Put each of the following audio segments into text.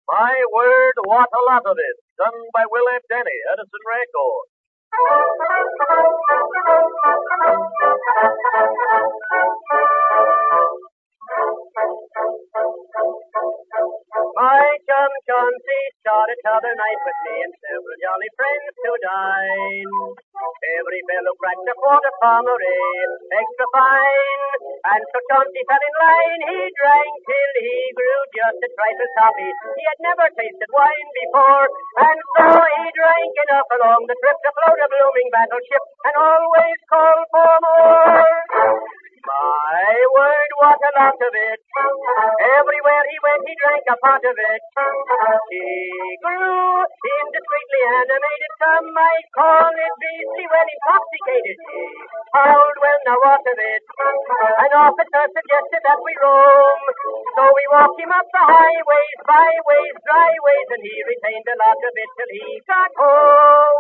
My word, what a lot of it. Done by Will F. Denny, Edison Records. My chum Chauncey started t'other night with me and several jolly friends to dine. Every fellow cracked a quarter pommery, extra fine. And so Chauncey fell in line. He drank till he grew just a trifle toppy. He had never tasted wine before, and so he drank enough along the trip to float a blooming battleship and always call for more. My word, what a lot of it. Everywhere he went, he drank a pot of it. He grew indiscreetly animated. Some might call it beastly, well intoxicated. He howled, well, now what of it? An officer suggested that we roam. So we walked him up the highways, byways, dryways, and he retained a lot of it till he got home.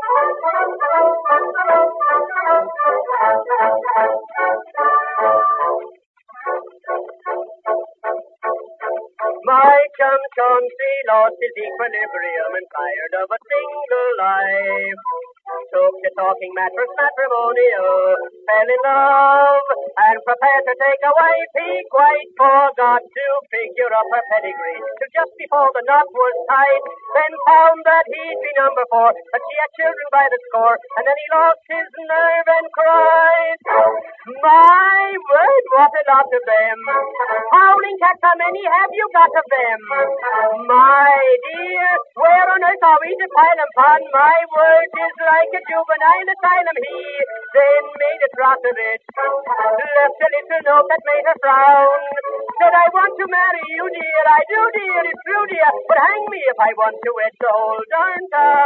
My chum Chauncey lost his equilibrium and tired of a single life. Took to talking matrimonial, fell in love, and prepared to take a wife. He quite forgot to figure up her pedigree till just before the knot was tied. Then found that he'd be number 4, that she had children by the score, and then he lost his nerve and cried. My word, what a lot of them. Howling cats, how many have you got of them? My dear, where on earth are we to pile them upon? My word, is like a juvenile asylum. He then made a draught of it, left a little note that made her frown. Said, I want to marry you, dear, I do, dear, it's true, dear, but hang me if I want to wed the whole darn town.